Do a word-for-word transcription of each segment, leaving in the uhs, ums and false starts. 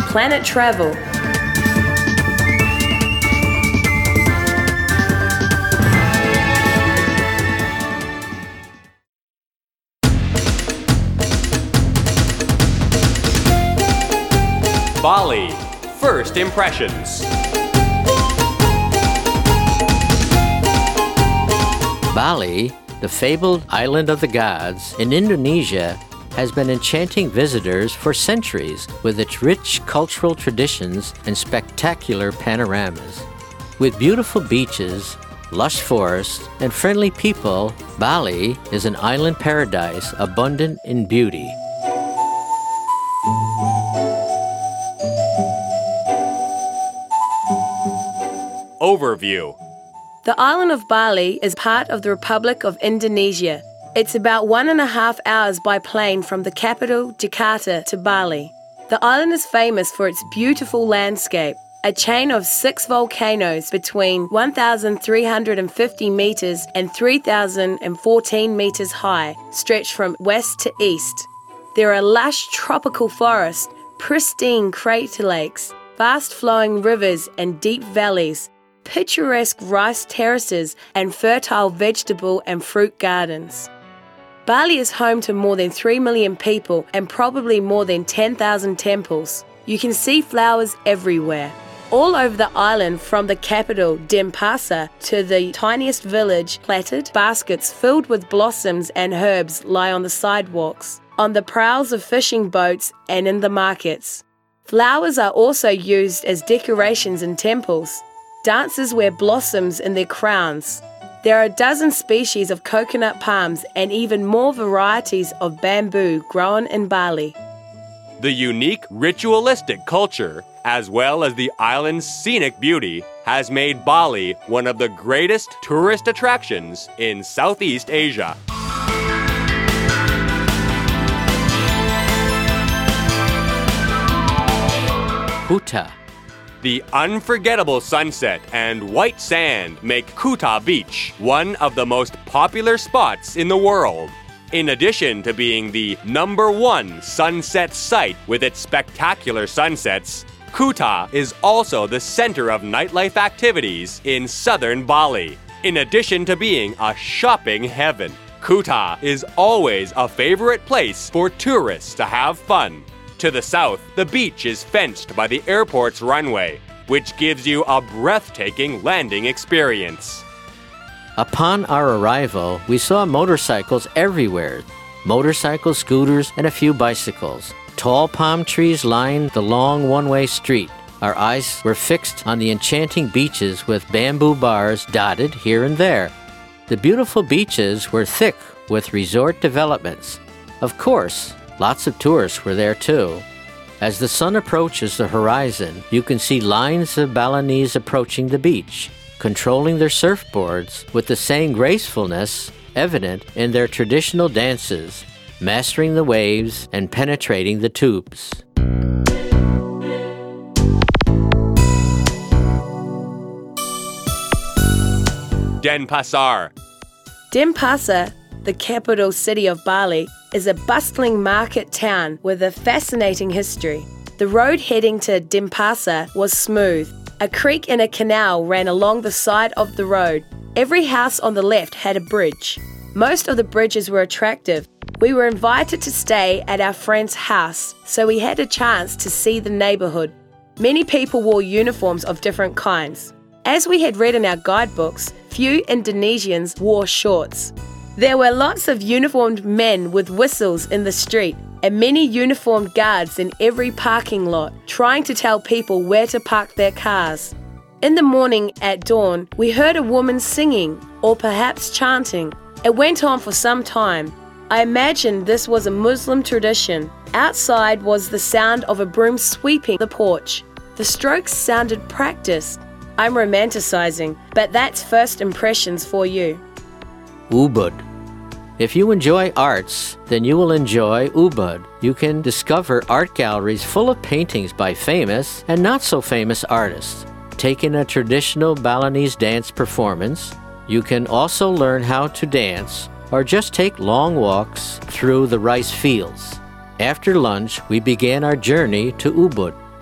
Planet Travel. Bali, first impressions. Bali, the fabled island of the gods in Indonesia, has been enchanting visitors for centuries with its rich cultural traditions and spectacular panoramas. With beautiful beaches, lush forests, and friendly people, Bali is an island paradise abundant in beauty. Overview. The island of Bali is part of the Republic of Indonesia. It's about one and a half hours by plane from the capital, Jakarta, to Bali. The island is famous for its beautiful landscape, a chain of six volcanoes between one thousand three hundred fifty meters and three thousand fourteen meters high, stretched from west to east. There are lush tropical forests, pristine crater lakes, fast flowing rivers and deep valleys, picturesque rice terraces, and fertile vegetable and fruit gardens. Bali is home to more than three million people and probably more than ten thousand temples. You can see flowers everywhere. All over the island, from the capital, Denpasar, to the tiniest village, plaited baskets filled with blossoms and herbs lie on the sidewalks, on the prows of fishing boats, and in the markets. Flowers are also used as decorations in temples. Dancers wear blossoms in their crowns. There are a dozen species of coconut palms and even more varieties of bamboo grown in Bali. The unique ritualistic culture, as well as the island's scenic beauty, has made Bali one of the greatest tourist attractions in Southeast Asia. Kuta. The unforgettable sunset and white sand make Kuta Beach one of the most popular spots in the world. In addition to being the number one sunset site with its spectacular sunsets, Kuta is also the center of nightlife activities in southern Bali. In addition to being a shopping heaven, Kuta is always a favorite place for tourists to have fun. To the south, the beach is fenced by the airport's runway, which gives you a breathtaking landing experience. Upon our arrival, we saw motorcycles everywhere. Motorcycles, scooters, and a few bicycles. Tall palm trees lined the long one-way street. Our eyes were fixed on the enchanting beaches with bamboo bars dotted here and there. The beautiful beaches were thick with resort developments. Of course, lots of tourists were there too. As the sun approaches the horizon, you can see lines of Balinese approaching the beach, controlling their surfboards with the same gracefulness evident in their traditional dances, mastering the waves and penetrating the tubes. Denpasar. Denpasar, the capital city of Bali, is a bustling market town with a fascinating history. The road heading to Denpasar was smooth. A creek and a canal ran along the side of the road. Every house on the left had a bridge. Most of the bridges were attractive. We were invited to stay at our friend's house, so we had a chance to see the neighborhood. Many people wore uniforms of different kinds. As we had read in our guidebooks, few Indonesians wore shorts. There were lots of uniformed men with whistles in the street and many uniformed guards in every parking lot trying to tell people where to park their cars. In the morning at dawn, we heard a woman singing or perhaps chanting. It went on for some time. I imagined this was a Muslim tradition. Outside was the sound of a broom sweeping the porch. The strokes sounded practiced. I'm romanticizing, but that's first impressions for you. Ubud. If you enjoy arts, then you will enjoy Ubud. You can discover art galleries full of paintings by famous and not so famous artists. Take in a traditional Balinese dance performance. You can also learn how to dance or just take long walks through the rice fields. After lunch, we began our journey to Ubud.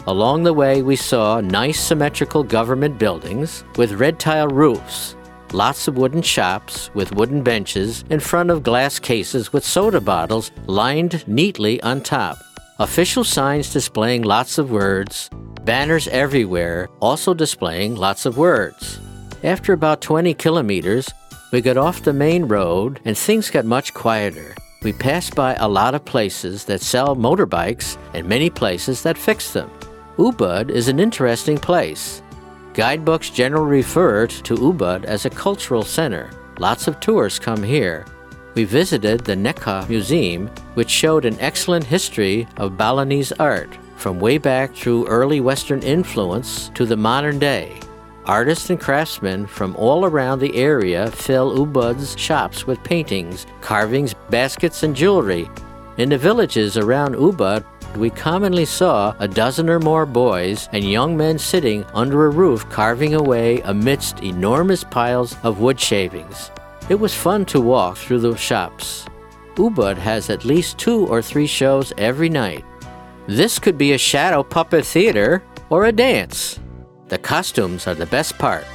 Along the way, we saw nice symmetrical government buildings with red tile roofs, lots of wooden shops with wooden benches in front of glass cases with soda bottles lined neatly on top, official signs displaying lots of words, banners everywhere also displaying lots of words. After about twenty kilometers, we got off the main road and things got much quieter. We passed by a lot of places that sell motorbikes and many places that fix them. Ubud is an interesting place. Guidebooks generally refer to Ubud as a cultural center. Lots of tourists come here. We visited the Nekha Museum, which showed an excellent history of Balinese art, from way back through early Western influence to the modern day. Artists and craftsmen from all around the area fill Ubud's shops with paintings, carvings, baskets, and jewelry. In the villages around Ubud, we commonly saw a dozen or more boys and young men sitting under a roof carving away amidst enormous piles of wood shavings. It was fun to walk through the shops. Ubud has at least two or three shows every night. This could be a shadow puppet theater or a dance. The costumes are the best part.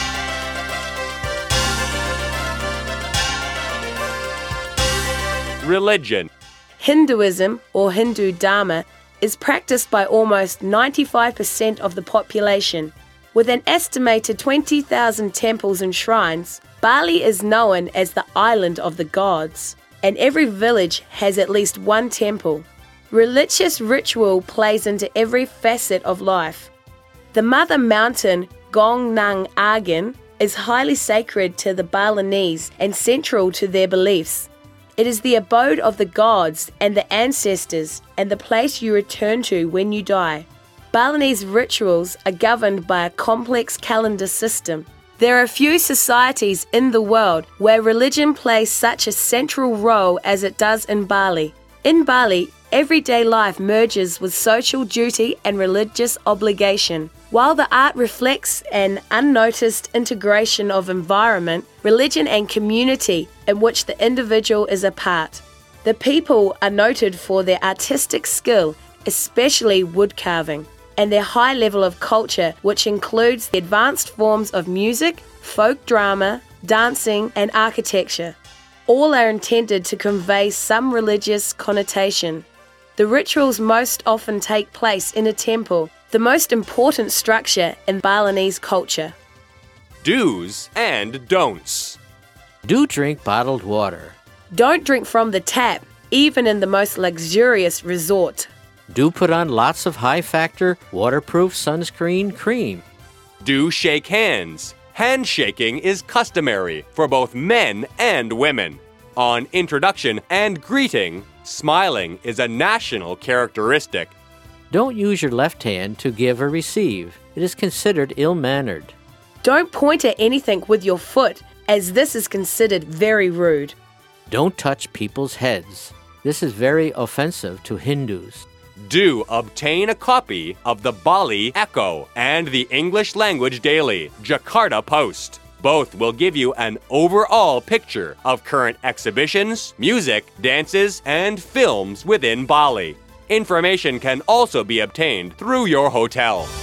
Religion. Hinduism, or Hindu Dharma, is practiced by almost ninety-five percent of the population. With an estimated twenty thousand temples and shrines, Bali is known as the Island of the Gods, and every village has at least one temple. Religious ritual plays into every facet of life. The mother mountain, Gong Nang Agen, is highly sacred to the Balinese and central to their beliefs. It is the abode of the gods and the ancestors and the place you return to when you die. Balinese rituals are governed by a complex calendar system. There are few societies in the world where religion plays such a central role as it does in Bali. In Bali, everyday life merges with social duty and religious obligation. While the art reflects an unnoticed integration of environment, religion and community in which the individual is a part. The people are noted for their artistic skill, especially wood carving, and their high level of culture, which includes the advanced forms of music, folk drama, dancing, and architecture. All are intended to convey some religious connotation. The rituals most often take place in a temple, the most important structure in Balinese culture. Do's and don'ts. Do drink bottled water. Don't drink from the tap, even in the most luxurious resort. Do put on lots of high-factor, waterproof sunscreen cream. Do shake hands. Handshaking is customary for both men and women. On introduction and greeting, smiling is a national characteristic. Don't use your left hand to give or receive. It is considered ill-mannered. Don't point at anything with your foot, as this is considered very rude. Don't touch people's heads. This is very offensive to Hindus. Do obtain a copy of the Bali Echo and the English language daily, Jakarta Post. Both will give you an overall picture of current exhibitions, music, dances, and films within Bali. Information can also be obtained through your hotel.